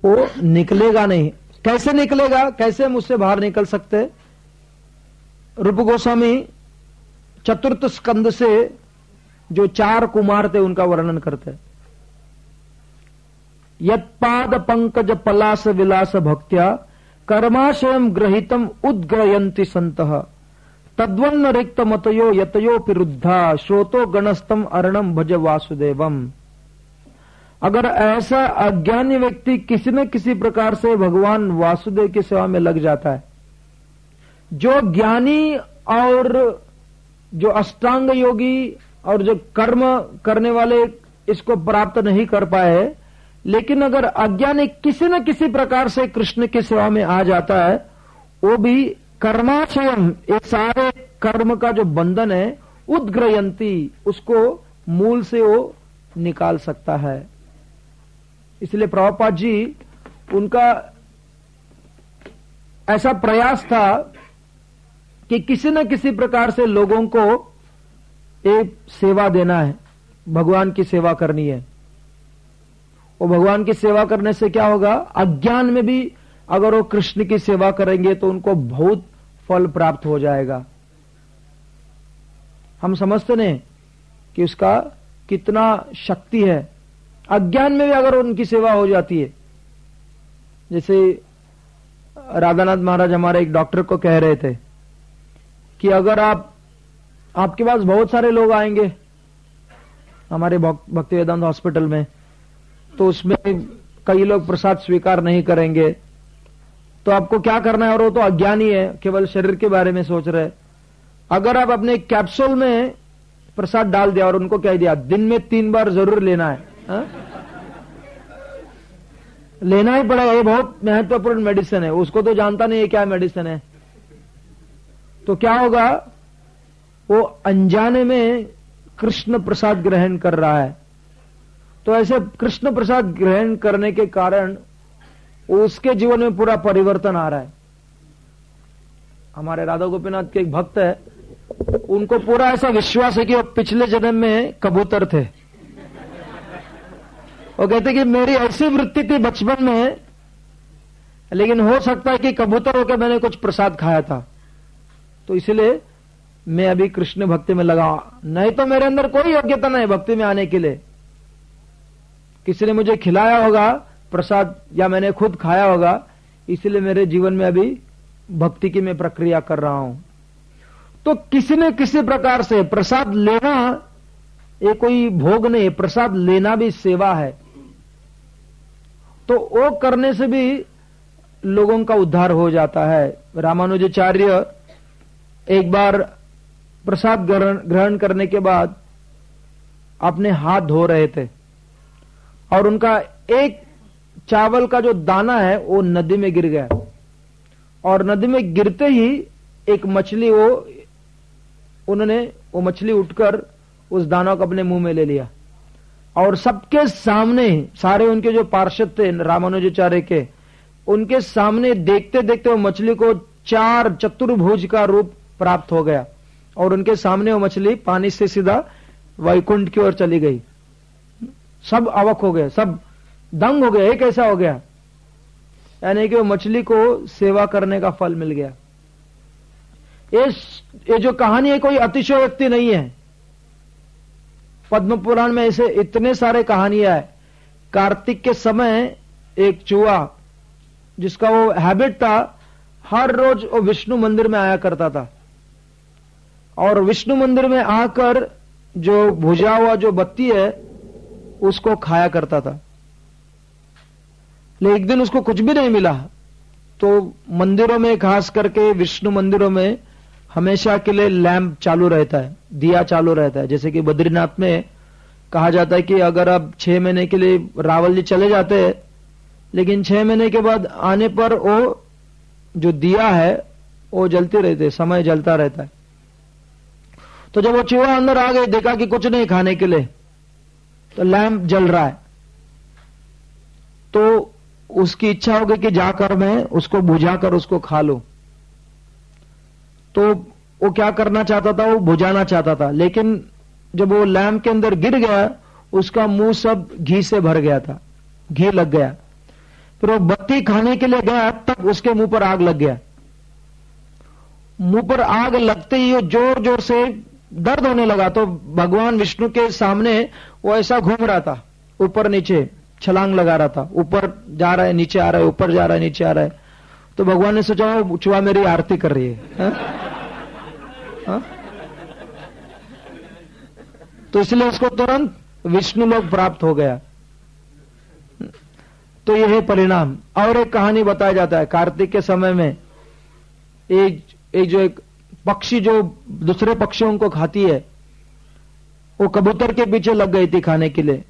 वो निकलेगा नहीं। कैसे निकलेगा, कैसे हम उससे बाहर निकल सकते? रूप गोस्वामी चतुर्थ स्कंद से जो 4 कुमार थे उनका वर्णन करते हैं। यत्पाद पंकज पलास विलास भक्त्या कर्माशयम ग्रहितम उद्ग्रयंति संतः तद्वन्न रिक्त मतयो यतयो पिरुद्धा श्रोतो गणस्तम अरणम भज वासुदेवम। अगर ऐसा अज्ञानी व्यक्ति किसी न किसी प्रकार से भगवान वासुदेव की सेवा में लग जाता है, जो ज्ञानी और जो अष्टांग योगी और जो कर्म करने वाले इसको प्राप्त नहीं कर पाए, लेकिन अगर अज्ञानी किसी न किसी प्रकार से कृष्ण की सेवा में आ जाता है, वो भी कर्माशयम, ये सारे कर्म का जो बंधन है, उद्ग्रयंती, उसको मूल से वो निकाल सकता है। इसलिए प्रभुपाद जी, उनका ऐसा प्रयास था कि किसी न किसी प्रकार से लोगों को एक सेवा देना है, भगवान की सेवा करनी है। वो भगवान की सेवा करने से क्या होगा, अज्ञान में भी अगर वो कृष्ण की सेवा करेंगे तो उनको बहुत फल प्राप्त हो जाएगा। हम समझते नहीं कि उसका कितना शक्ति है। अज्ञान में भी अगर उनकी सेवा हो जाती है, जैसे राधानाथ महाराज हमारे एक डॉक्टर को कह रहे थे कि अगर आपके पास बहुत सारे लोग आएंगे हमारे भक्ति वेदांत हॉस्पिटल में, तो उसमें कई लोग प्रसाद स्वीकार नहीं करेंगे, तो आपको क्या करना है? और वो तो अज्ञानी है, केवल शरीर के बारे में सोच रहे। अगर आप अपने कैप्सूल में प्रसाद डाल दिया और उनको कह दिया दिन में 3 बार जरूर लेना है, लेना ही पड़ेगा, ये बहुत महत्वपूर्ण मेडिसिन है, उसको तो जानता नहीं है क्या मेडिसिन है, तो क्या होगा? वो अनजाने में कृष्ण प्रसाद ग्रहण कर रहा है। तो ऐसे कृष्ण प्रसाद ग्रहण करने के कारण उसके जीवन में पूरा परिवर्तन आ रहा है। हमारे राधा गोपीनाथ के एक भक्त है, उनको पूरा ऐसा विश्वास है कि वो पिछले जन्म में कबूतर थे। वो कहते कि मेरी ऐसी वृत्ति थी बचपन में, लेकिन हो सकता है कि कबूतर होकर मैंने कुछ प्रसाद खाया था, तो इसलिए मैं अभी कृष्ण भक्ति में लगा, नहीं तो मेरे अंदर कोई योग्यता नहीं भक्ति में आने के लिए। किसी ने मुझे खिलाया होगा प्रसाद या मैंने खुद खाया होगा, इसलिए मेरे जीवन में अभी भक्ति की मैं प्रक्रिया कर रहा हूं। तो किसी न किसी प्रकार से प्रसाद लेना ये कोई भोग नहीं, प्रसाद लेना भी सेवा है। तो वो करने से भी लोगों का उद्धार हो जाता है। रामानुजाचार्य एक बार प्रसाद ग्रहण करने के बाद अपने हाथ धो रहे थे और उनका एक चावल का जो दाना है वो नदी में गिर गया, और नदी में गिरते ही एक मछली उन्होंने वो मछली उठकर उस दाना को अपने मुंह में ले लिया, और सबके सामने सारे उनके जो पार्षद थे रामानुजाचार्य के, उनके सामने देखते देखते वो मछली को 4 चतुर्भुज का रूप प्राप्त हो गया, और उनके सामने वो मछली पानी से सीधा वैकुंठ की ओर चली गई। सब अवक हो गए, सब दंग हो गए, ये कैसा हो गया? यानी कि वो मछली को सेवा करने का फल मिल गया। ये जो कहानी है कोई अतिशयोक्ति नहीं है। पद्म पुराण में ऐसे इतने सारे कहानियां है। कार्तिक के समय एक चूहा, जिसका वो हैबिट था, हर रोज वो विष्णु मंदिर में आया करता था, और विष्णु मंदिर में आकर जो भुजा हुआ जो बत्ती है उसको खाया करता था। लेकिन एक दिन उसको कुछ भी नहीं मिला, तो मंदिरों में, खास करके विष्णु मंदिरों में हमेशा के लिए लैंप चालू रहता है, दिया चालू रहता है। जैसे कि बद्रीनाथ में कहा जाता है कि अगर आप 6 महीने के लिए रावल जी चले जाते हैं, लेकिन 6 महीने के बाद आने पर वो जो दिया है वो जलते रहते, समय जलता रहता है। तो जब वो चूहा अंदर आ गए, देखा कि कुछ नहीं खाने के लिए, तो लैंप जल रहा है, तो उसकी इच्छा हो गई कि जाकर मैं उसको बुझाकर उसको खा लूं। तो वो क्या करना चाहता था, वो बुझाना चाहता था, लेकिन जब वो लैंप के अंदर गिर गया, उसका मुंह सब घी से भर गया था, घी लग गया। फिर वो बत्ती खाने के लिए गया, तब उसके मुंह पर आग लग गया। मुंह पर आग लगते ही वो जोर जोर से दर्द होने लगा। तो भगवान विष्णु के सामने वो ऐसा घूम रहा था, ऊपर नीचे छलांग लगा रहा था, ऊपर जा रहा है नीचे आ रहा है, ऊपर जा रहा है नीचे आ रहा है। तो भगवान ने सोचा वो चूहा मेरी आरती कर रही है, हा? तो इसलिए उसको तुरंत विष्णु लोक प्राप्त हो गया। तो यह है परिणाम। और एक कहानी बताया जाता है, कार्तिक के समय में एक पक्षी जो दूसरे पक्षियों को खाती है, वो कबूतर के पीछे लग गई थी खाने के लिए।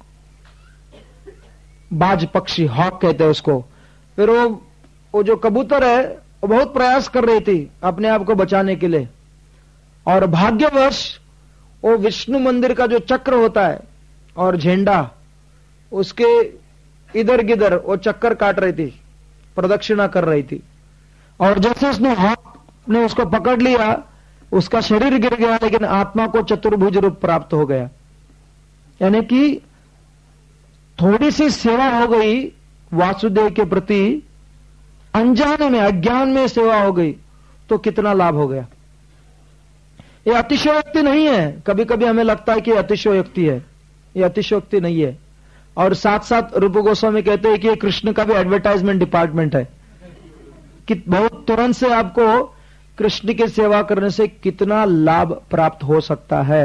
बाज पक्षी, हॉक कहते हैं उसको। फिर वो जो कबूतर है वो बहुत प्रयास कर रही थी अपने आप को बचाने के लिए, और भाग्यवश वो विष्णु मंदिर का जो चक्र होता है और झंडा, उसके इधर गिधर वो चक्कर काट रही थी, प्रदक्षिणा कर रही थी। और जैसे उसने हॉक ने उसको पकड़ लिया, उसका शरीर गिर गया, लेकिन आत्मा को चतुर्भुज रूप प्राप्त हो गया। यानी कि थोड़ी सी सेवा हो गई वासुदेव के प्रति, अनजाने में अज्ञान में सेवा हो गई, तो कितना लाभ हो गया। ये अतिशयोक्ति नहीं है। कभी कभी हमें लगता है कि अतिशयोक्ति है, ये अतिशयोक्ति नहीं है। और साथ साथ रूप गोस्वामी कहते हैं कि कृष्ण का भी एडवर्टाइजमेंट डिपार्टमेंट है, कि बहुत तुरंत से आपको कृष्ण की सेवा करने से कितना लाभ प्राप्त हो सकता है।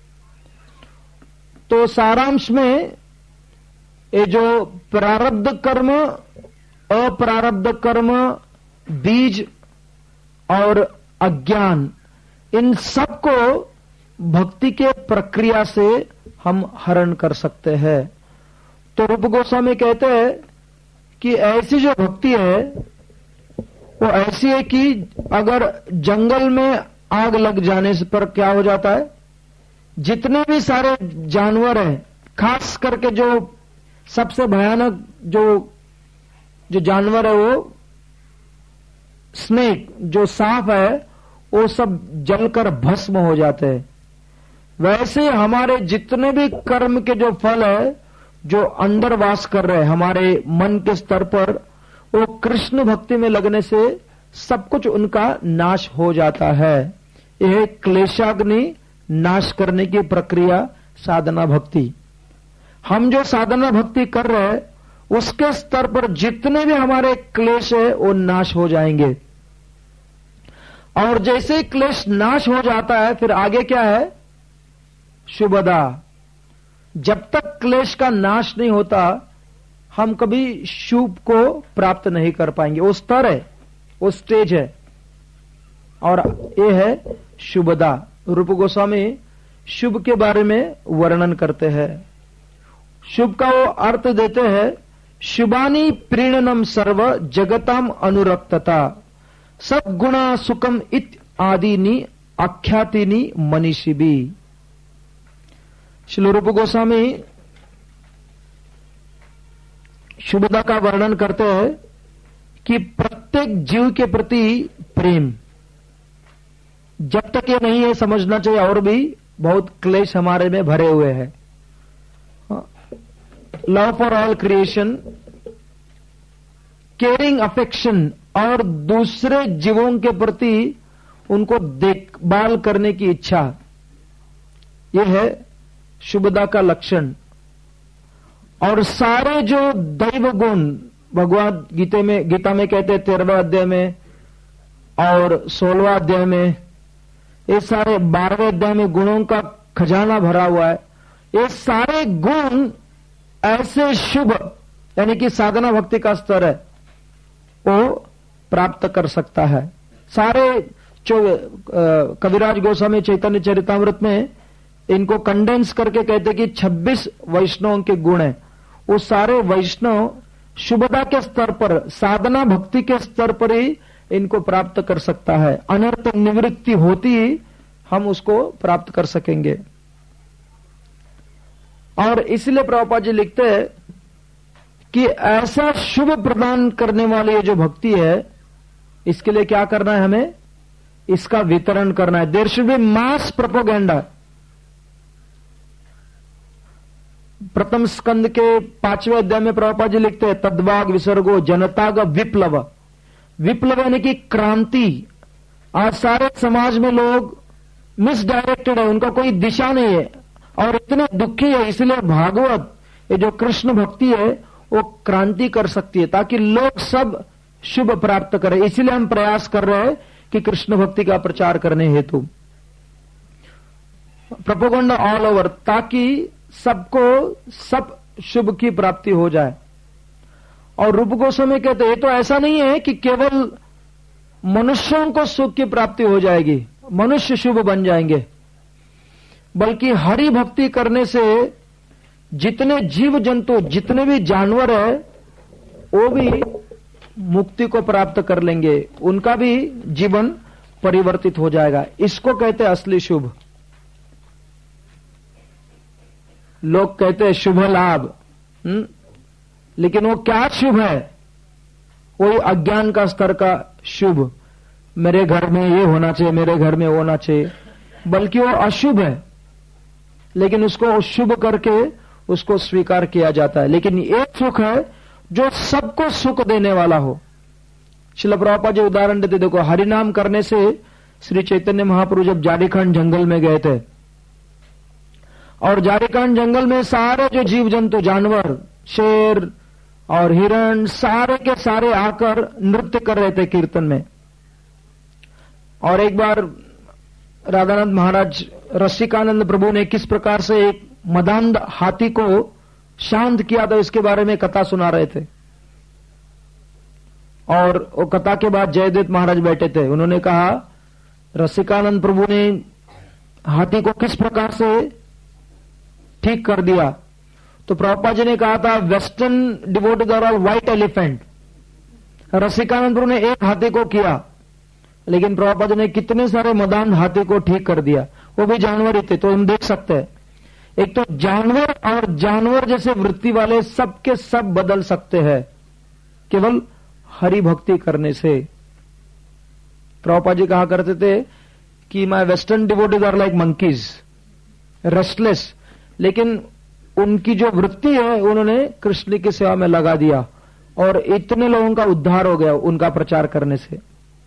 तो सारांश में ये जो प्रारब्ध कर्म, अप्रारब्ध कर्म, बीज और अज्ञान, इन सबको भक्ति के प्रक्रिया से हम हरण कर सकते हैं। तो रूप गोस्वामी कहते हैं कि ऐसी जो भक्ति है वो ऐसी है कि अगर जंगल में आग लग जाने पर क्या हो जाता है, जितने भी सारे जानवर हैं, खास करके जो सबसे भयानक जो जानवर है वो स्नेक, जो सांप है, वो सब जलकर भस्म हो जाते हैं। वैसे हमारे जितने भी कर्म के जो फल है, जो अंदर वास कर रहे हैं हमारे मन के स्तर पर, वो कृष्ण भक्ति में लगने से सब कुछ उनका नाश हो जाता है। यह क्लेशाग्नि नाश करने की प्रक्रिया साधना भक्ति। हम जो साधना भक्ति कर रहे हैं, उसके स्तर पर जितने भी हमारे क्लेश है वो नाश हो जाएंगे। और जैसे क्लेश नाश हो जाता है, फिर आगे क्या है, शुभदा। जब तक क्लेश का नाश नहीं होता, हम कभी शुभ को प्राप्त नहीं कर पाएंगे। वो स्तर है, वो स्टेज है, और ये है शुभदा। रूप गोस्वामी शुभ के बारे में वर्णन करते हैं। शुभ का वो अर्थ देते हैं, शुभानी प्रीणनम सर्व जगताम अनुरक्तता सद्गुणा सुखम इत आदिनी आख्यातिनी मनीषिबी। श्री रूप गोस्वामी शुभदा का वर्णन करते हैं कि प्रत्येक जीव के प्रति प्रेम। जब तक ये नहीं है, समझना चाहिए और भी बहुत क्लेश हमारे में भरे हुए हैं। Love for all creation, caring affection, और दूसरे जीवों के प्रति उनको देखभाल करने की इच्छा, यह है शुभदा का लक्षण। और सारे जो दैव गुण भगवद गीता में कहते हैं 13वें अध्याय में और 16वां अध्याय में, ये सारे 12वें अध्याय में गुणों का खजाना भरा हुआ है। ये सारे गुण ऐसे शुभ, यानी कि साधना भक्ति का स्तर है, वो प्राप्त कर सकता है। सारे कविराज गोस्वामी चैतन्य चरितामृत में इनको कंडेंस करके कहते कि 26 वैष्णवों के गुण हैं। वो सारे वैष्णव शुभदा के स्तर पर, साधना भक्ति के स्तर पर ही इनको प्राप्त कर सकता है। अनर्थ निवृत्ति होती ही हम उसको प्राप्त कर सकेंगे। और इसलिए प्रभुपाद जी लिखते हैं कि ऐसा शुभ प्रदान करने वाली ये जो भक्ति है, इसके लिए क्या करना है, हमें इसका वितरण करना है। There should be mass propaganda. प्रथम स्कंद के 5वें अध्याय में प्रभुपाद जी लिखते हैं, तद्वाग विसर्गो जनताग विप्लव। विप्लव यानी कि क्रांति। आज सारे समाज में लोग मिसडायरेक्टेड है, उनका कोई दिशा नहीं है और इतने दुखी है। इसलिए भागवत, ये जो कृष्ण भक्ति है, वो क्रांति कर सकती है ताकि लोग सब शुभ प्राप्त करें। इसलिए हम प्रयास कर रहे हैं कि कृष्ण भक्ति का प्रचार करने हेतु प्रोपेगेंडा ऑल ओवर, ताकि सबको सब शुभ की प्राप्ति हो जाए। और रूप गोस्वामी कहते हैं, तो ऐसा नहीं है कि केवल मनुष्यों को सुख की प्राप्ति हो जाएगी, मनुष्य शुभ बन जाएंगे, बल्कि हरि भक्ति करने से जितने जीव जंतु, जितने भी जानवर है, वो भी मुक्ति को प्राप्त कर लेंगे, उनका भी जीवन परिवर्तित हो जाएगा। इसको कहते हैं असली शुभ। लोग कहते हैं शुभ लाभ, लेकिन वो क्या शुभ है? वही अज्ञान का स्तर का शुभ। मेरे घर में ये होना चाहिए, मेरे घर में वो होना चाहिए, बल्कि वो अशुभ है, लेकिन उसको शुभ करके उसको स्वीकार किया जाता है। लेकिन एक सुख है जो सबको सुख देने वाला हो। श्रील प्रभुपाद जी उदाहरण देते, देखो हरिनाम करने से श्री चैतन्य महाप्रभु जब झारखंड जंगल में गए थे, और झारखंड जंगल में सारे जो जीव जंतु, जानवर, शेर और हिरण, सारे के सारे आकर नृत्य कर रहे थे कीर्तन में। और एक बार राधानाथ महाराज, रसिकानंद प्रभु ने किस प्रकार से एक मदांध हाथी को शांत किया था, इसके बारे में कथा सुना रहे थे। और वो कथा के बाद जयदेव महाराज बैठे थे, उन्होंने कहा रसिकानंद प्रभु ने हाथी को किस प्रकार से ठीक कर दिया। तो प्रभुपाद जी ने कहा था, western devotees are all white elephant. Rasikananda प्रभु ने एक हाथी को किया, लेकिन प्रभुपाद जी ने कितने सारे मदान हाथी को ठीक कर दिया, वो भी जानवर ही थे। तो हम देख सकते हैं, एक तो जानवर और जानवर जैसे वृत्ति वाले सबके सब बदल सकते हैं केवल हरि भक्ति करने से। प्रभुपाद जी कहा करते थे कि my western devotees are like monkeys, restless, लेकिन उनकी जो वृत्ति है उन्होंने कृष्ण की सेवा में लगा दिया और इतने लोगों का उद्धार हो गया उनका प्रचार करने से।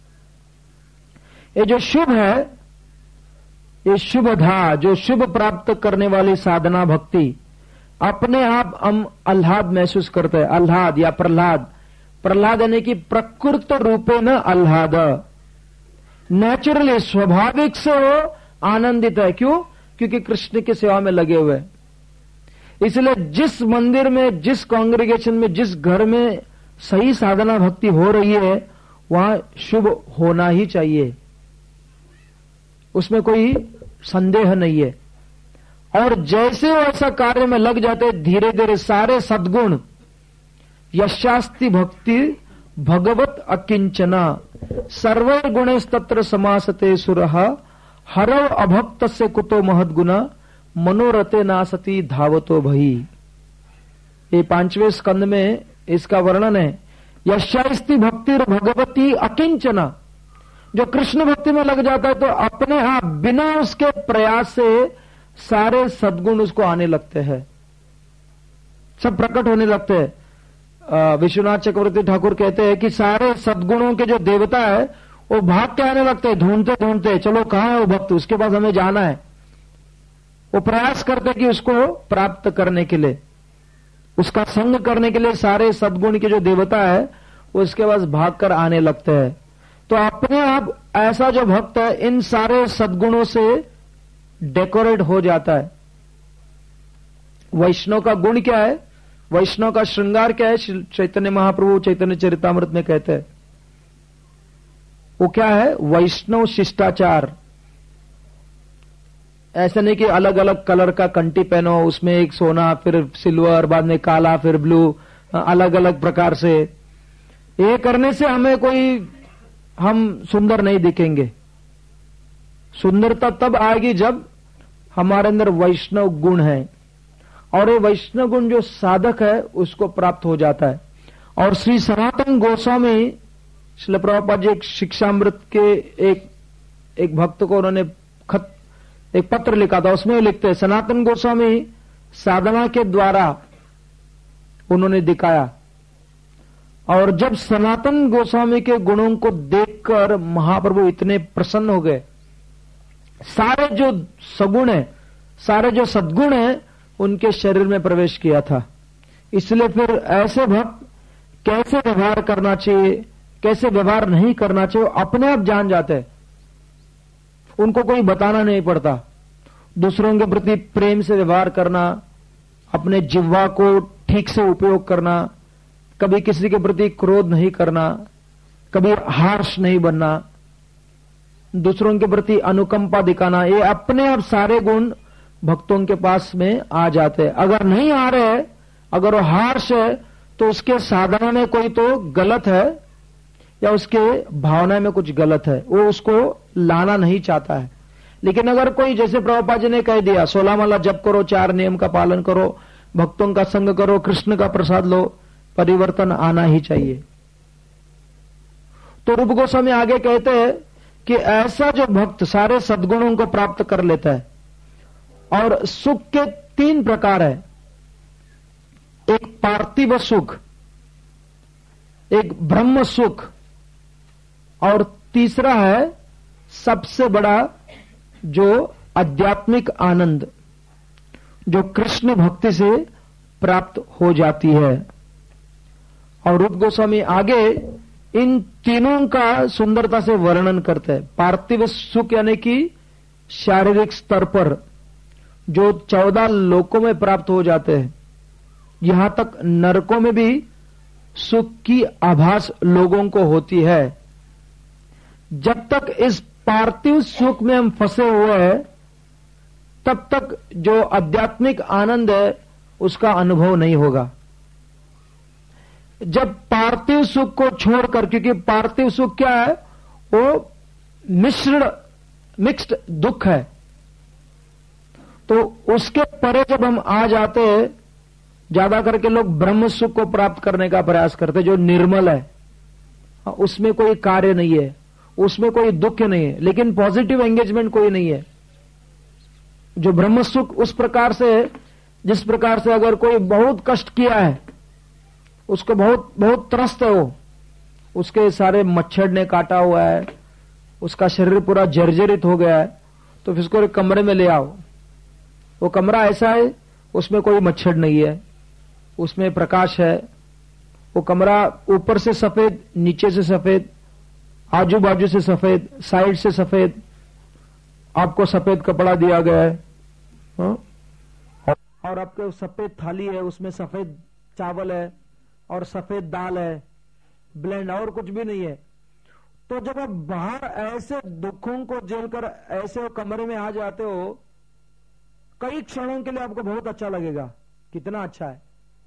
ये जो शुभ है, ये शुभधा, जो शुभ प्राप्त करने वाली साधना भक्ति, अपने आप हम आह्लाद महसूस करते हैं। आह्लाद या प्रहलाद, प्रहलाद यानी कि प्रकृत रूपे न आह्लाद, नेचुरली स्वाभाविक से वो आनंदित है। क्यों? क्योंकि कृष्ण की सेवा में लगे हुए। इसलिए जिस मंदिर में, जिस कांग्रेगेशन में, जिस घर में सही साधना भक्ति हो रही है, वहां शुभ होना ही चाहिए, उसमें कोई संदेह नहीं है। और जैसे वो ऐसा कार्य में लग जाते, धीरे धीरे सारे सद्गुण, यशास्ति भक्ति भगवत अकिंचना सर्वैर गुणस्तत्र समासते सुरः हरव अभक्त से कुतो महद्गुना मनोरते नासती धावतो भई। ये 5वें स्कंद में इसका वर्णन है। यशास्ति भक्ति भगवती अकिंचना, जो कृष्ण भक्ति में लग जाता है तो अपने आप बिना उसके प्रयास से सारे सद्गुण उसको आने लगते हैं, सब प्रकट होने लगते हैं। विश्वनाथ चक्रवर्ती ठाकुर कहते हैं कि सारे सद्गुणों के जो देवता है वो भाग के आने लगते हैं, ढूंढते ढूंढते, चलो कहां है वो भक्त, उसके पास हमें जाना है। वो प्रयास करते कि उसको प्राप्त करने के लिए, उसका संग करने के लिए सारे सद्गुण के जो देवता है वो उसके पास भागकर आने लगते हैं। तो अपने आप ऐसा जो भक्त है इन सारे सद्गुणों से डेकोरेट हो जाता है। वैष्णव का गुण क्या है, वैष्णव का श्रृंगार क्या है? चैतन्य महाप्रभु चैतन्य चरितामृत में कहते हैं, वो क्या है? वैष्णव शिष्टाचार। ऐसा नहीं कि अलग अलग कलर का कंठी पहनो, उसमें एक सोना, फिर सिल्वर, बाद में काला, फिर ब्लू, अलग अलग प्रकार से। ये करने से हमें कोई, हम सुंदर नहीं दिखेंगे। सुंदरता तब आएगी जब हमारे अंदर वैष्णव गुण है, और ये वैष्णव गुण जो साधक है उसको प्राप्त हो जाता है। और श्री सनातन गोस्वामी, श्रील प्रभुपाद जी एक शिक्षामृत के एक भक्त को उन्होंने एक पत्र लिखा था, उसमें लिखते हैं, सनातन गोस्वामी साधना के द्वारा उन्होंने दिखाया। और जब सनातन गोस्वामी के गुणों को देखकर महाप्रभु इतने प्रसन्न हो गए, सारे जो सगुण है, सारे जो सद्गुण है, उनके शरीर में प्रवेश किया था। इसलिए फिर ऐसे भक्त कैसे व्यवहार करना चाहिए, कैसे व्यवहार नहीं करना चाहिए, अपने आप जान जाते हैं। उनको कोई बताना नहीं पड़ता। दूसरों के प्रति प्रेम से व्यवहार करना, अपने जिह्वा को ठीक से उपयोग करना, कभी किसी के प्रति क्रोध नहीं करना, कभी हार्श नहीं बनना, दूसरों के प्रति अनुकंपा दिखाना, ये अपने आप सारे गुण भक्तों के पास में आ जाते हैं। अगर नहीं आ रहे, अगर वो हार्श है, तो उसके साधना में कोई तो गलत है या उसके भावना में कुछ गलत है, वो उसको लाना नहीं चाहता है। लेकिन अगर कोई, जैसे प्रभुपाद जी ने कह दिया, 16 माला जप करो, 4 नियम का पालन करो, भक्तों का संग करो, कृष्ण का प्रसाद लो, परिवर्तन आना ही चाहिए। तो रूप गोस्वामी आगे कहते हैं कि ऐसा जो भक्त सारे सद्गुणों को प्राप्त कर लेता है, और सुख के 3 प्रकार है। एक पार्थिव सुख, एक ब्रह्म सुख, और तीसरा है सबसे बड़ा जो आध्यात्मिक आनंद, जो कृष्ण भक्ति से प्राप्त हो जाती है। और रूप गोस्वामी आगे इन तीनों का सुंदरता से वर्णन करते हैं। पार्थिव सुख यानी कि शारीरिक स्तर पर जो 14 लोकों में प्राप्त हो जाते हैं, यहां तक नरकों में भी सुख की आभास लोगों को होती है। जब तक इस पार्थिव सुख में हम फंसे हुए हैं, तब तक जो आध्यात्मिक आनंद है उसका अनुभव नहीं होगा। जब पार्थिव सुख को छोड़कर, क्योंकि पार्थिव सुख क्या है, वो मिक्स्ड दुख है, तो उसके परे जब हम आ जाते हैं, ज्यादा करके लोग ब्रह्म सुख को प्राप्त करने का प्रयास करते, जो निर्मल है, उसमें कोई कार्य नहीं है, उसमें कोई दुख नहीं है, लेकिन पॉजिटिव एंगेजमेंट कोई नहीं है। जो ब्रह्म सुख उस प्रकार से, जिस प्रकार से अगर कोई बहुत कष्ट किया है, उसको बहुत बहुत त्रस्त है, वो उसके सारे मच्छर ने काटा हुआ है, उसका शरीर पूरा जर्जरित हो गया है, तो फिर उसको एक कमरे में ले आओ। वो कमरा ऐसा है, उसमें कोई मच्छर नहीं है, उसमें प्रकाश है, वो कमरा ऊपर से सफेद, नीचे से सफेद, आजू बाजू से सफेद, साइड से सफेद, आपको सफेद कपड़ा दिया गया है, और आपके सफेद थाली है, उसमें सफेद चावल है और सफेद दाल है, ब्लेंड, और कुछ भी नहीं है। तो जब आप बाहर ऐसे दुखों को झेलकर ऐसे कमरे में आ जाते हो, कई क्षणों के लिए आपको बहुत अच्छा लगेगा, कितना अच्छा है।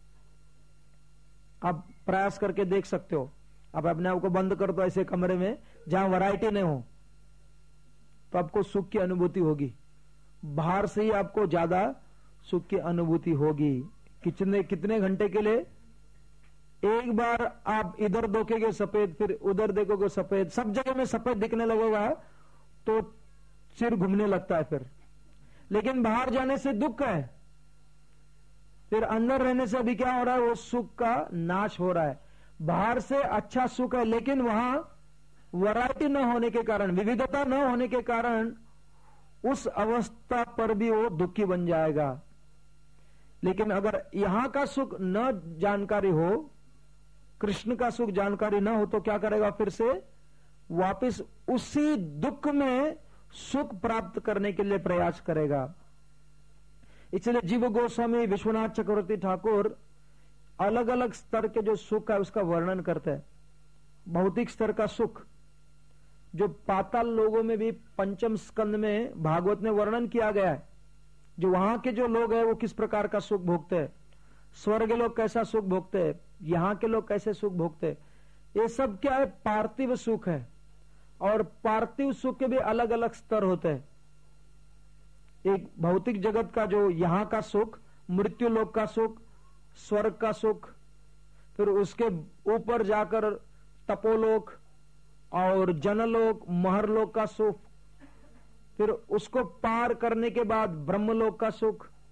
आप प्रयास करके देख सकते हो। आप अपने आप को बंद कर दो ऐसे कमरे में जहां वैरायटी नहीं हो, तो आपको सुख की अनुभूति होगी। बाहर से ही आपको ज्यादा सुख की अनुभूति होगी। कितने घंटे के लिए? एक बार आप इधर देखेंगे सफेद, फिर उधर देखोगे सफेद, सब जगह में सफेद दिखने लगेगा तो सिर घूमने लगता है फिर। लेकिन बाहर जाने से दुख है, फिर अंदर रहने से अभी क्या हो रहा है, वो सुख का नाश हो रहा है। बाहर से अच्छा सुख है, लेकिन वहां वैरायटी न होने के कारण, विविधता न होने के कारण, उस अवस्था पर भी वो दुखी बन जाएगा। लेकिन अगर यहां का सुख न जानकारी हो, कृष्ण का सुख जानकारी न हो, तो क्या करेगा, फिर से वापस उसी दुख में सुख प्राप्त करने के लिए प्रयास करेगा। इसलिए जीव गोस्वामी, विश्वनाथ चक्रवर्ती ठाकुर अलग अलग स्तर के जो सुख है उसका वर्णन करते हैं। भौतिक स्तर का सुख जो पाताल लोगों में भी पंचम स्कंद में भागवत में वर्णन किया गया है, जो वहां के जो लोग हैं वो किस प्रकार का सुख भोगते हैं, स्वर्ग लोग कैसा सुख भोगते हैं, यहां के लोग कैसे सुख भोगते हैं, ये सब क्या है, पार्थिव सुख है। और पार्थिव सुख के भी अलग अलग स्तर होते हैं। एक भौतिक जगत का जो यहां का सुख, मृत्यु लोक का सुख, स्वर्ग का सुख, फिर उसके ऊपर जाकर तपोलोक और जनलोक, महरलोक का सुख, फिर उसको पार करने के बाद ब्रह्मलोक का सुख,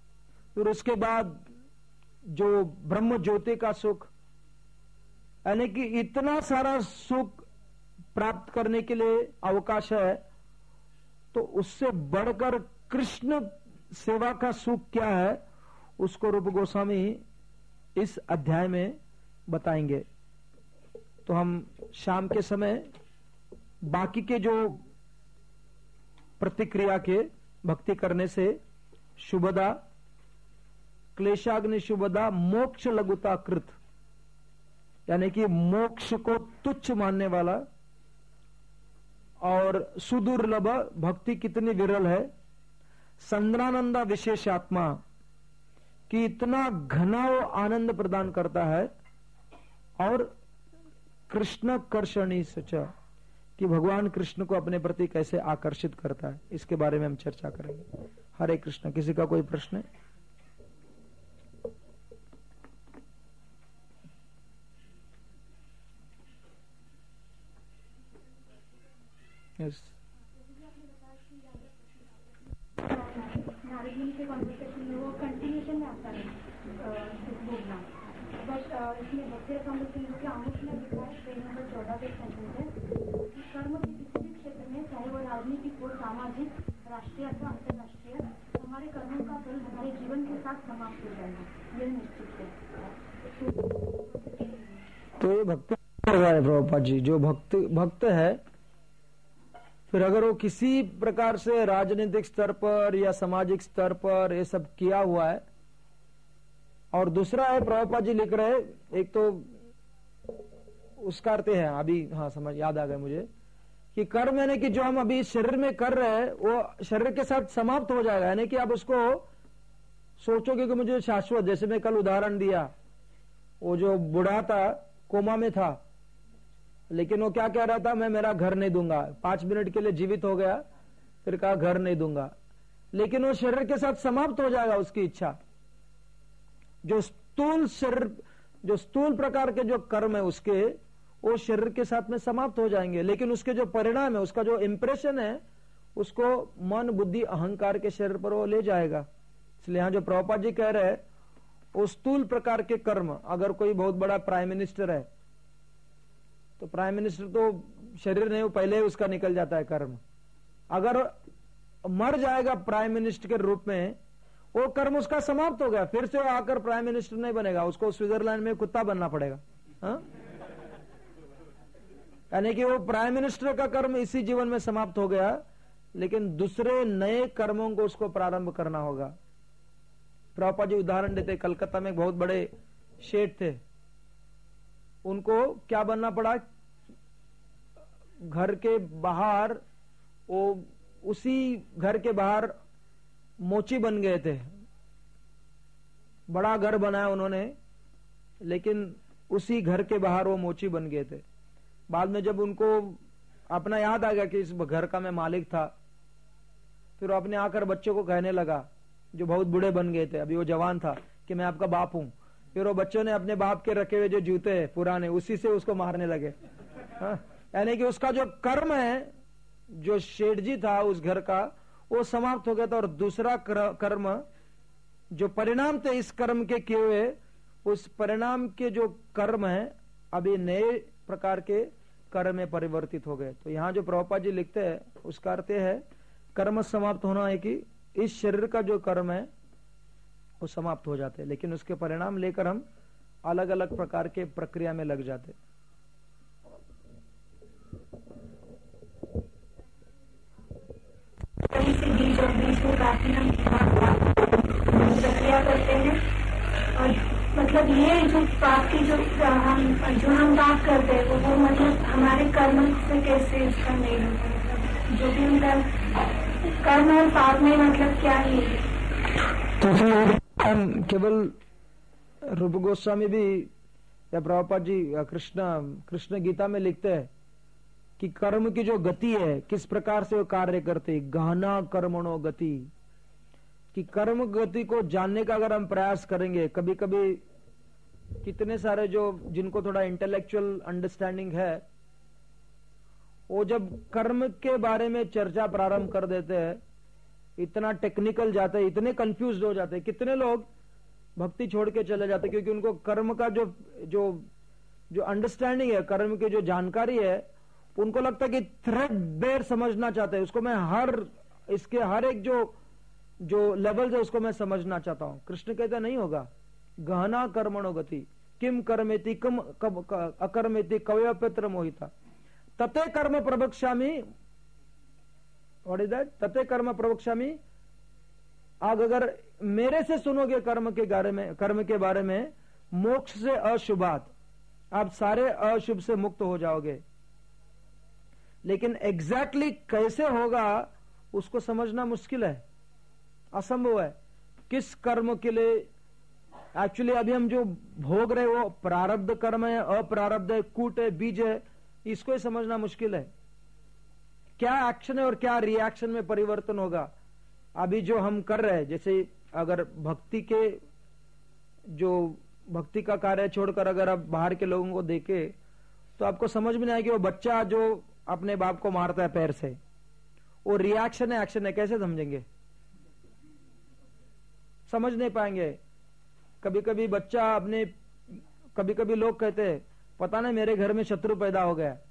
फिर उसके बाद जो ब्रह्म ज्योति का सुख, यानी कि इतना सारा सुख प्राप्त करने के लिए अवकाश है। तो उससे बढ़कर कृष्ण सेवा का सुख क्या है, उसको रूप गोस्वामी इस अध्याय में बताएंगे। तो हम शाम के समय बाकी के जो प्रतिक्रिया के भक्ति करने से शुभदा, क्लेशाग्नि शुभदा मोक्ष लघुता कृत, यानी कि मोक्ष को तुच्छ मानने वाला और सुदुर्लभ भक्ति कितनी विरल है, संद्रानंदा विशेषात्मा कि इतना घना वो आनंद प्रदान करता है, और कृष्ण कर्षणी सच कि भगवान कृष्ण को अपने प्रति कैसे आकर्षित करता है, इसके बारे में हम चर्चा करेंगे। हरे कृष्ण। किसी का कोई प्रश्न है? यस। नारद मुनि के कॉन्वर्सेशन में वो कंटिन्यूशन में आता है प्रोग्राम, बट इसमें भक्ति रसम सिंधु के आमुख में लिखा है, पेज नंबर 14 पे सेंटेंस है कि कर्म के किसी भी क्षेत्र में, चाहे वो राजनीतिक हो, सामाजिक, राष्ट्रीय अथवा अंतर्राष्ट्रीय, हमारे कर्मों का फल हमारे जीवन के साथ समाप्त हो जाएगा, यह निश्चित है। तो ये भक्ति प्रभुपाद जी, जो भक्त है, फिर अगर वो किसी प्रकार से राजनीतिक स्तर पर या सामाजिक स्तर पर ये सब किया हुआ है, और दूसरा है प्रभुपाद जी लिख रहे, एक तो उसका अर्थ है अभी, हाँ समझ याद आ गया मुझे, कि कर्म यानी कि जो हम अभी शरीर में कर रहे हैं वो शरीर के साथ समाप्त हो जाएगा, यानी कि आप उसको सोचोगे कि मुझे शाश्वत, जैसे मैं कल उदाहरण दिया, वो जो बूढ़ा था कोमा में था, लेकिन वो क्या कह रहा था, मैं मेरा घर नहीं दूंगा, 5 मिनट के लिए जीवित हो गया, फिर कहा घर नहीं दूंगा, लेकिन वो शरीर के साथ समाप्त हो जाएगा उसकी इच्छा। जो स्थूल शरीर, जो स्थूल प्रकार के जो कर्म है उसके, वो शरीर के साथ में समाप्त हो जाएंगे, लेकिन उसके जो परिणाम है, उसका जो इंप्रेशन है, उसको मन बुद्धि अहंकार के शरीर पर वो ले जाएगा। इसलिए यहां जो प्रभुपाद जी कह रहे हैं, वो स्थूल प्रकार के कर्म, अगर कोई बहुत बड़ा प्राइम मिनिस्टर है, तो प्राइम मिनिस्टर तो शरीर नहीं, वो पहले ही उसका निकल जाता है कर्म। अगर मर जाएगा प्राइम मिनिस्टर के रूप में, वो कर्म उसका समाप्त हो गया, फिर से वो आकर प्राइम मिनिस्टर नहीं बनेगा, उसको स्विट्जरलैंड में कुत्ता बनना पड़ेगा। यानी कि वो प्राइम मिनिस्टर का कर्म इसी जीवन में समाप्त हो गया, लेकिन दूसरे नए कर्मों को उसको प्रारंभ करना होगा। प्रभुपाद जी उदाहरण देते, कलकत्ता में एक बहुत बड़े शेठ थे, उनको क्या बनना पड़ा, घर के बाहर, वो उसी घर के बाहर मोची बन गए थे। बड़ा घर बनाया उन्होंने, लेकिन उसी घर के बाहर वो मोची बन गए थे। बाद में जब उनको अपना याद आ गया कि इस घर का मैं मालिक था, फिर वो अपने आकर बच्चों को कहने लगा, जो बहुत बूढ़े बन गए थे, अभी वो जवान था, कि मैं आपका बाप हूं। फिर वो बच्चों ने अपने बाप के रखे हुए जो जूते हैं पुराने, उसी से उसको मारने लगे। यानी कि उसका जो कर्म है, जो शेठ जी था उस घर का, वो समाप्त हो गया था, और दूसरा कर्म, जो परिणाम थे इस कर्म के किए हुए, उस परिणाम के जो कर्म है, अभी नए प्रकार के कर्म में परिवर्तित हो गए। तो यहाँ जो प्रभुपाद जी लिखते हैं, उसका अर्थ है कर्म समाप्त होना है कि इस शरीर का जो कर्म है वो समाप्त हो जाते हैं, लेकिन उसके परिणाम लेकर हम अलग अलग प्रकार के प्रक्रिया में लग जाते। बीज और बीज को काटने हम प्रक्रिया करते हैं, और मतलब ये जो पाप की जो हम बात करते हैं, वो मतलब हमारे कर्म से कैसे इसका मेल होता है, जो भी उनका कर्म और पाप में मतलब क्या ही है। तो फिर हम केवल रूप गोस्वामी भी या प्रभुपाद जी या कृष्ण गीता में लिखते हैं कि कर्म की जो गति है, किस प्रकार से वो कार्य करते, गहना कर्मणो गति, कि कर्म गति को जानने का अगर हम प्रयास करेंगे, कभी कभी कितने सारे जो जिनको थोड़ा इंटेलेक्चुअल अंडरस्टैंडिंग है, वो जब कर्म के बारे में चर्चा प्रारंभ कर देते हैं, इतना टेक्निकल जाते हैं, इतने कंफ्यूज हो जाते हैं। कितने लोग भक्ति छोड़ के चले जाते हैं क्योंकि उनको कर्म का जो जो जो अंडरस्टैंडिंग है, कर्म की जो जानकारी है, उनको लगता है कि थ्रेडबेर समझना चाहते हैं उसको। मैं इसके हर एक जो लेवल है उसको मैं समझना चाहता हूं। कृष्ण कहते नहीं होगा। गहना कर्मणो गति किम कर्मेति कम अकर्मेति कवयपत्र मोहिता तते कर्म प्रवक्ष्यामि। What is that? तते कर्म प्रवक्ष्यामि। आग अगर मेरे से सुनोगे कर्म के बारे में, मोक्ष से अशुभात, आप सारे अशुभ से मुक्त हो जाओगे। लेकिन एग्जैक्टली कैसे होगा उसको समझना मुश्किल है, असंभव है। किस कर्म के लिए एक्चुअली अभी हम जो भोग रहे वो प्रारब्ध कर्म है, अप्रारब्ध है, कूट है, बीज है, इसको ही समझना मुश्किल है। क्या एक्शन है और क्या रिएक्शन में परिवर्तन होगा। अभी जो हम कर रहे हैं, जैसे अगर भक्ति का कार्य छोड़कर अगर आप बाहर के लोगों को देखे तो आपको समझ में नहीं आएगी। वो बच्चा जो अपने बाप को मारता है पैर से, वो रिएक्शन है एक्शन है, कैसे समझेंगे? समझ नहीं पाएंगे। कभी कभी बच्चा कभी कभी लोग कहते हैं पता नहीं मेरे घर में शत्रु पैदा हो गया,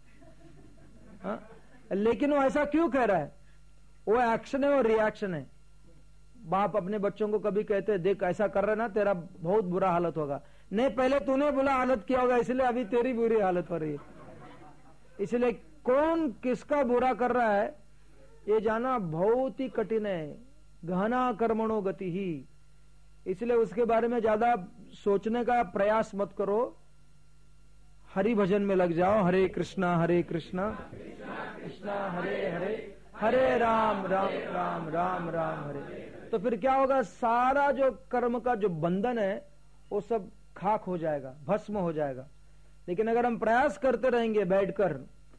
लेकिन वो ऐसा क्यों कह रहा है? वो एक्शन है और रिएक्शन है। बाप अपने बच्चों को कभी कहते हैं देख ऐसा कर रहा है ना, तेरा बहुत बुरा हालत होगा। नहीं, पहले तूने बुरा हालत किया होगा इसलिए अभी तेरी बुरी हालत हो रही है। इसलिए कौन किसका बुरा कर रहा है ये जाना बहुत ही कठिन है। गहना कर्मणो गति ही, इसलिए उसके बारे में ज्यादा सोचने का प्रयास मत करो। हरि भजन में लग जाओ। हरे कृष्णा कृष्णा हरे हरे, हरे राम राम राम राम हरे। तो फिर क्या होगा? सारा जो कर्म का जो बंधन है वो सब खाक हो जाएगा, भस्म हो जाएगा। लेकिन अगर हम प्रयास करते रहेंगे बैठकर,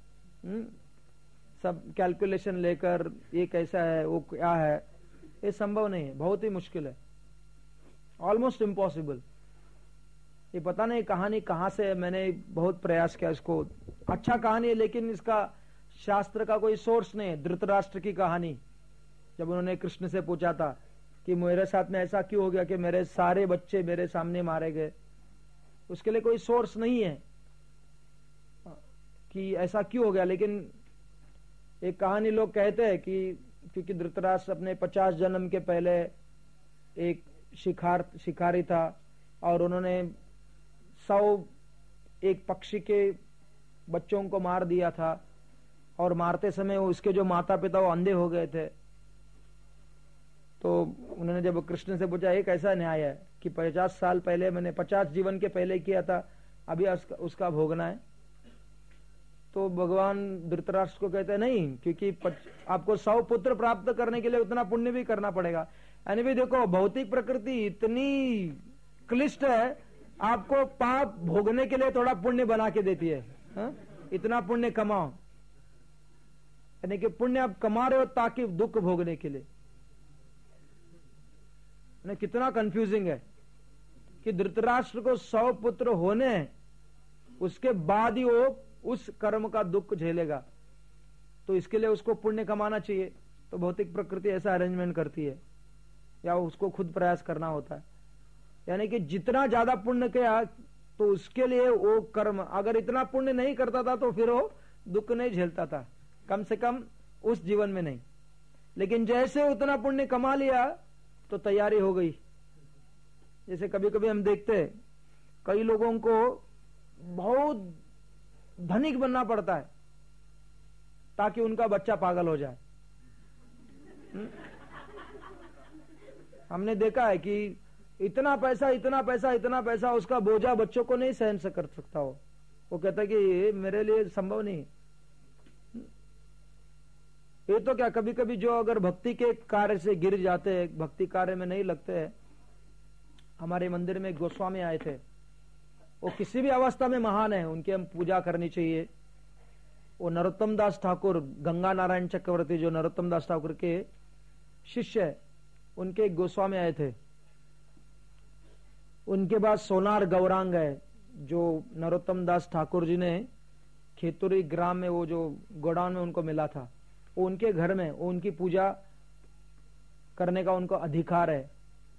सब कैलकुलेशन लेकर, ये कैसा है वो क्या है, ये संभव नहीं है, बहुत ही मुश्किल है, ऑलमोस्ट इम्पॉसिबल। ये पता नहीं कहानी कहां से है, मैंने बहुत प्रयास किया इसको। अच्छा कहानी है लेकिन इसका शास्त्र का कोई सोर्स नहीं है। धृतराष्ट्र की कहानी, जब उन्होंने कृष्ण से पूछा था कि मेरे साथ में ऐसा क्यों हो गया कि मेरे सारे बच्चे मेरे सामने मारे गए, उसके लिए कोई सोर्स नहीं है कि ऐसा क्यों हो गया। लेकिन एक कहानी लोग कहते हैं कि क्योंकि धृतराष्ट्र अपने 50 जन्म के पहले एक शिकारी था और उन्होंने 100 एक पक्षी के बच्चों को मार दिया था, और मारते समय उसके जो माता पिता वो अंधे हो गए थे। तो उन्होंने जब कृष्ण से पूछा ये कैसा न्याय है कि 50 साल पहले मैंने 50 जीवन के पहले किया था, अभी उसका भोगना है। तो भगवान धृतराष्ट्र को कहते हैं नहीं, क्योंकि आपको 100 पुत्र प्राप्त करने के लिए उतना पुण्य भी करना पड़ेगा। यानी भी देखो, भौतिक प्रकृति इतनी क्लिष्ट है, आपको पाप भोगने के लिए थोड़ा पुण्य बना के देती है। इतना पुण्य कमाओ, यानी कि पुण्य आप कमा रहे हो ताकि दुख भोगने के लिए। कितना कंफ्यूजिंग है कि धृतराष्ट्र को 100 पुत्र होने हैं, उसके बाद ही वो उस कर्म का दुख झेलेगा। तो इसके लिए उसको पुण्य कमाना चाहिए। तो भौतिक प्रकृति ऐसा अरेंजमेंट करती है, या उसको खुद प्रयास करना होता है। यानी कि जितना ज्यादा पुण्य किया तो उसके लिए वो कर्म, अगर इतना पुण्य नहीं करता था तो फिर वो दुख नहीं झेलता था, कम से कम उस जीवन में नहीं। लेकिन जैसे उतना पुण्य कमा लिया तो तैयारी हो गई। जैसे कभी कभी हम देखते हैं कई लोगों को बहुत धनिक बनना पड़ता है ताकि उनका बच्चा पागल हो जाए। हमने देखा है कि इतना पैसा उसका बोझा बच्चों को नहीं सहन कर सकता। वो कहता है कि मेरे लिए संभव नहीं। ये तो क्या, कभी कभी जो अगर भक्ति के कार्य से गिर जाते हैं, भक्ति कार्य में नहीं लगते हैं। हमारे मंदिर में गोस्वामी आए थे, वो किसी भी अवस्था में महान है, उनकी हम पूजा करनी चाहिए। वो नरोत्तम दास ठाकुर, गंगा नारायण चक्रवर्ती जो नरोत्तम दास ठाकुर के शिष्य है, उनके एक गोस्वामी आए थे। उनके बाद सोनार गौरांग है, जो नरोत्तम दास ठाकुर जी ने खेतुरी ग्राम में वो जो गोडाउन में उनको मिला था, वो उनके घर में वो उनकी पूजा करने का उनको अधिकार है।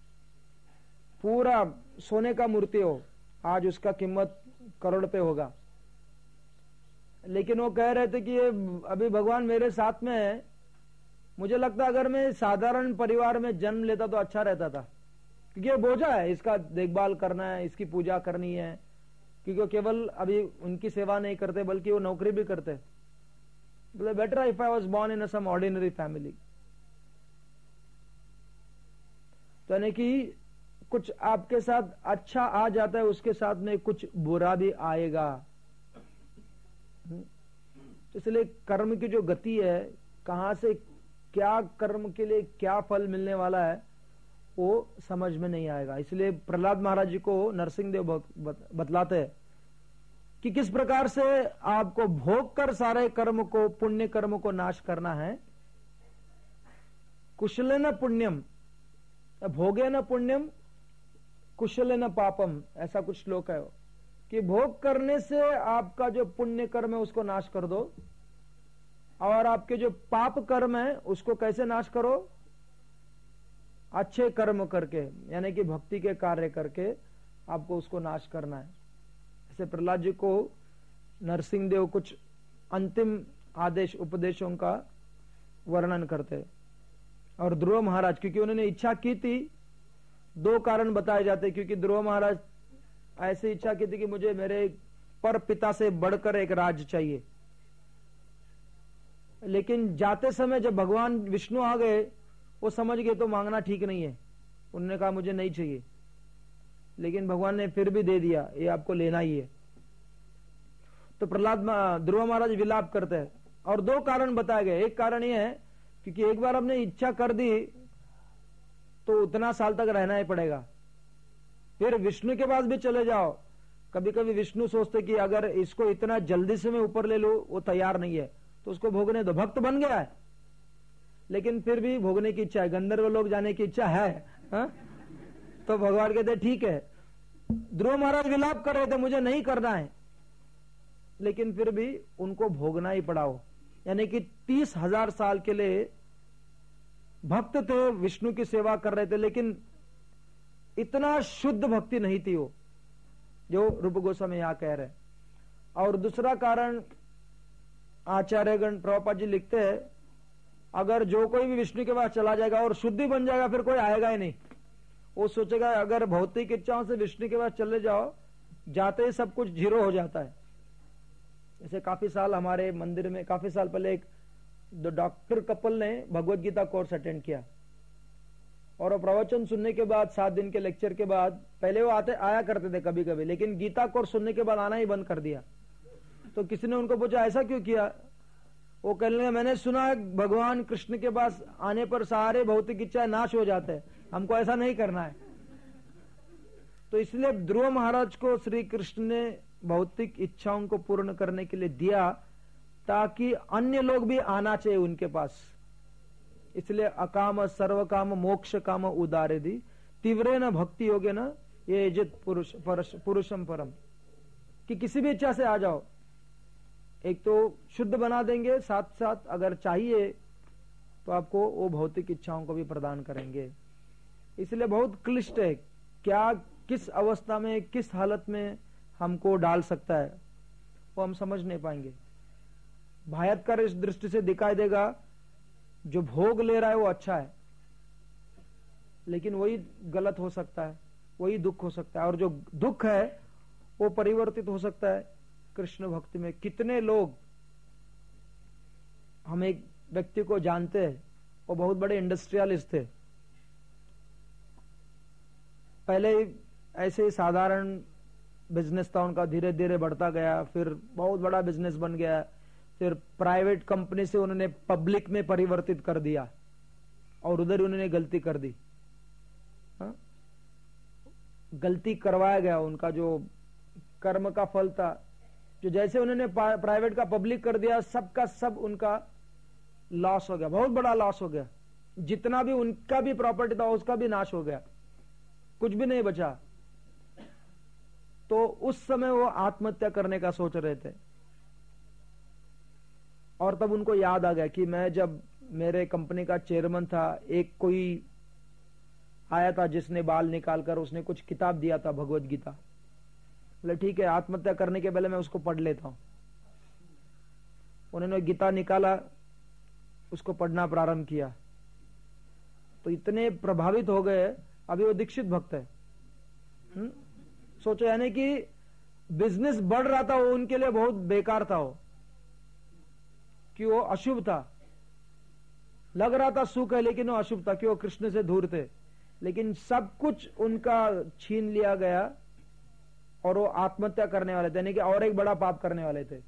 पूरा सोने का मूर्ति हो, आज उसका कीमत करोड़ पे होगा, लेकिन वो कह रहे थे कि ये अभी भगवान मेरे साथ में है, मुझे लगता अगर मैं साधारण परिवार में जन्म लेता तो अच्छा रहता था, क्योंकि ये बोझा है, इसका देखभाल करना है, इसकी पूजा करनी है, क्योंकि वो केवल अभी उनकी सेवा नहीं करते बल्कि वो नौकरी भी करते। बोले better if I was born in some ordinary family. तो यानी कि कुछ आपके साथ अच्छा आ जाता है, उसके साथ में कुछ बुरा भी आएगा। इसलिए कर्म की जो गति है, कहां से क्या कर्म के लिए क्या फल मिलने वाला है वो समझ में नहीं आएगा। इसलिए प्रहलाद महाराज जी को नरसिंह देव बतलाते हैं कि किस प्रकार से आपको भोग कर सारे कर्म को, पुण्य कर्म को नाश करना है। कुशलेन पुण्यम, भोगेन पुण्यम, कुशलेन पापम, ऐसा कुछ श्लोक है कि भोग करने से आपका जो पुण्य कर्म है उसको नाश कर दो, और आपके जो पाप कर्म है उसको कैसे नाश करो? अच्छे कर्म करके, यानी कि भक्ति के कार्य करके आपको उसको नाश करना है। ऐसे प्रहलाद जी को नरसिंह देव कुछ अंतिम आदेश उपदेशों का वर्णन करते। और ध्रुव महाराज, क्योंकि उन्होंने इच्छा की थी, दो कारण बताए जाते, क्योंकि ध्रुव महाराज ऐसी इच्छा की थी कि मुझे मेरे पर पिता से बढ़कर एक राज्य चाहिए, लेकिन जाते समय जब भगवान विष्णु आ गए वो समझ गए तो मांगना ठीक नहीं है, उन्होंने कहा मुझे नहीं चाहिए, लेकिन भगवान ने फिर भी दे दिया, ये आपको लेना ही है। तो प्रहलाद ध्रुव महाराज विलाप करते हैं, और दो कारण बताए गए। एक कारण ये है क्योंकि एक बार आपने इच्छा कर दी तो उतना साल तक रहना ही पड़ेगा, फिर विष्णु के पास भी चले जाओ, कभी कभी विष्णु सोचते कि अगर इसको इतना जल्दी से मैं ऊपर ले लूं, वो तैयार नहीं है तो उसको भोगने दो, भक्त बन गया है लेकिन फिर भी भोगने की इच्छा है, गंधर्व लोग जाने की इच्छा है, हा? तो भगवान कहते ठीक है। ध्रुव महाराज विलाप कर रहे थे मुझे नहीं करना है, लेकिन फिर भी उनको भोगना ही पड़ा हो, यानी कि 30,000 साल के लिए भक्त थे, विष्णु की सेवा कर रहे थे, लेकिन इतना शुद्ध भक्ति नहीं थी वो जो रूप गोस्वामी यहां कह रहे। और दूसरा कारण आचार्यगण प्रभुपाद जी लिखते हैं, अगर जो कोई भी विष्णु के पास चला जाएगा और शुद्धि बन जाएगा फिर कोई आएगा ही नहीं। वो सोचेगा अगर भौतिक इच्छाओं से विष्णु के पास चले जाओ, जाते ही सब कुछ जीरो हो जाता है। जैसे काफी साल हमारे मंदिर में, काफी साल पहले एक डॉक्टर कपल ने भगवत गीता कोर्स अटेंड किया, और प्रवचन सुनने के बाद 7 दिन के लेक्चर के बाद, पहले वो आया करते थे कभी कभी, लेकिन गीता कोर्स सुनने के बाद आना ही बंद कर दिया। तो किसी ने उनको पूछा ऐसा क्यों किया? वो कहने लगे मैंने सुना है भगवान कृष्ण के पास आने पर सारे भौतिक इच्छाएं नाश हो जाते हैं, हमको ऐसा नहीं करना है। तो इसलिए ध्रुव महाराज को श्री कृष्ण ने भौतिक इच्छाओं को पूर्ण करने के लिए दिया, ताकि अन्य लोग भी आना चाहिए उनके पास। इसलिए अकाम सर्व काम मोक्ष काम उदारे दी तीव्रे न भक्ति योगे न ये जित पुरुषम परम, कि किसी भी इच्छा से आ जाओ, एक तो शुद्ध बना देंगे, साथ साथ अगर चाहिए तो आपको वो भौतिक इच्छाओं को भी प्रदान करेंगे। इसलिए बहुत क्लिष्ट है, क्या किस अवस्था में किस हालत में हमको डाल सकता है वो हम समझ नहीं पाएंगे। भायतकर इस दृष्टि से दिखाई देगा जो भोग ले रहा है वो अच्छा है, लेकिन वही गलत हो सकता है, वही दुख हो सकता है, और जो दुख है वो परिवर्तित हो सकता है कृष्ण भक्ति में। कितने लोग, हम एक व्यक्ति को जानते हैं, वो बहुत बड़े इंडस्ट्रियलिस्ट थे, पहले ऐसे ही साधारण बिजनेस था उनका, धीरे धीरे बढ़ता गया, फिर बहुत बड़ा बिजनेस बन गया, फिर प्राइवेट कंपनी से उन्होंने पब्लिक में परिवर्तित कर दिया, और उधर उन्होंने गलती कर दी। हा? गलती करवाया गया, उनका जो कर्म का फल था, जो जैसे उन्होंने प्राइवेट का पब्लिक कर दिया, सबका सब उनका लॉस हो गया, बहुत बड़ा लॉस हो गया, जितना भी उनका भी प्रॉपर्टी था उसका भी नाश हो गया, कुछ भी नहीं बचा। तो उस समय वो आत्महत्या करने का सोच रहे थे, और तब उनको याद आ गया कि मैं जब मेरे कंपनी का चेयरमैन था, एक कोई आया था जिसने बाल निकाल कर उसने कुछ किताब दिया था भगवत गीता। बोले ठीक है, आत्महत्या करने के पहले मैं उसको पढ़ लेता हूं। उन्होंने गीता निकाला, उसको पढ़ना प्रारंभ किया तो इतने प्रभावित हो गए, अभी वो दीक्षित भक्त है। सोचो, यानी कि बिजनेस बढ़ रहा था, वो उनके लिए बहुत बेकार था, वो कि वो अशुभ था। लग रहा था सुख है लेकिन वो अशुभ था कि वो कृष्ण से दूर थे। लेकिन सब कुछ उनका छीन लिया गया और वो आत्महत्या करने वाले थे, यानी कि और एक बड़ा पाप करने वाले थे।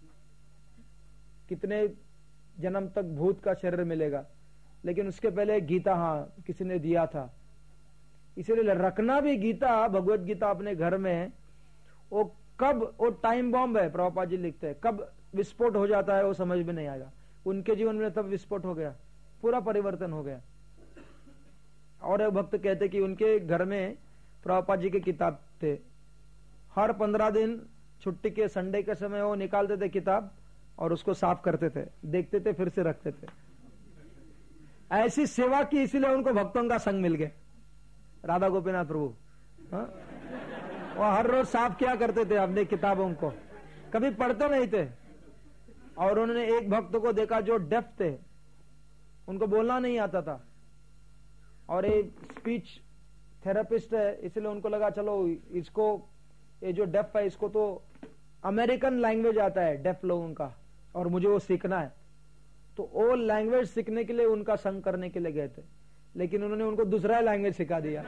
कितने जन्म तक भूत का शरीर मिलेगा, लेकिन उसके पहले गीता किसी ने दिया था। इसीलिए रखना भी गीता, भगवत गीता अपने घर में, वो कब वो टाइम बॉम्ब है, प्रभुपाद जी लिखते हैं, कब विस्फोट हो जाता है वो समझ में नहीं आएगा। उनके जीवन में तब विस्फोट हो गया, पूरा परिवर्तन हो गया। और एक भक्त कहते कि उनके घर में प्रभुपाद जी के किताब थे, हर 15 दिन छुट्टी के संडे के समय वो निकालते थे किताब और उसको साफ करते थे, देखते थे, फिर से रखते थे। ऐसी सेवा की, इसीलिए उनको भक्तों का संग मिल गया। राधा गोपीनाथ प्रभु वो हर रोज साफ किया करते थे अपने किताबों को, कभी पढ़ते नहीं थे। और उन्होंने एक भक्त को देखा जो डेफ थे, उनको बोलना नहीं आता था, और एक स्पीच थेरेपिस्ट है, इसलिए उनको लगा चलो इसको, ये जो डेफ है इसको तो अमेरिकन लैंग्वेज आता है डेफ लोगों का, और मुझे वो सीखना है। तो वो लैंग्वेज सीखने के लिए उनका संग करने के लिए गए थे, लेकिन उन्होंने उनको दूसरा लैंग्वेज सिखा दिया।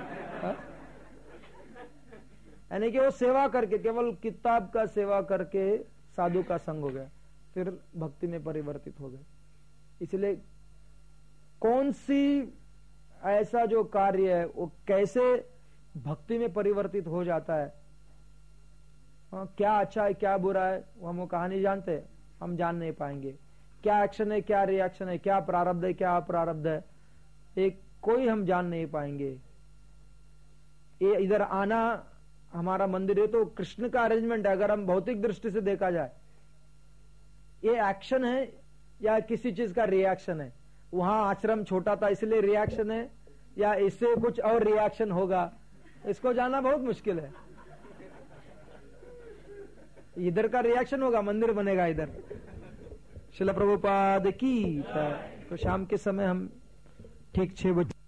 यानी कि वो सेवा करके, केवल किताब का सेवा करके साधु का संग हो गया, फिर भक्ति में परिवर्तित हो गए। इसलिए कौन सी ऐसा जो कार्य है वो कैसे भक्ति में परिवर्तित हो जाता है, क्या अच्छा है क्या बुरा है वो हम वो कहानी जानते, हम जान नहीं पाएंगे। क्या एक्शन है क्या रिएक्शन है, क्या प्रारब्ध है क्या अप्रारब्ध है, एक कोई हम जान नहीं पाएंगे। ये इधर आना, हमारा मंदिर है तो कृष्ण का अरेंजमेंट है, अगर हम भौतिक दृष्टि से देखा जाए, ये एक्शन है या किसी चीज का रिएक्शन है। वहां आश्रम छोटा था इसलिए रिएक्शन है, या इससे कुछ और रिएक्शन होगा, इसको जानना बहुत मुश्किल है। इधर का रिएक्शन होगा, मंदिर बनेगा इधर। श्रील प्रभुपाद की। तो शाम के समय हम ठीक 6 बजे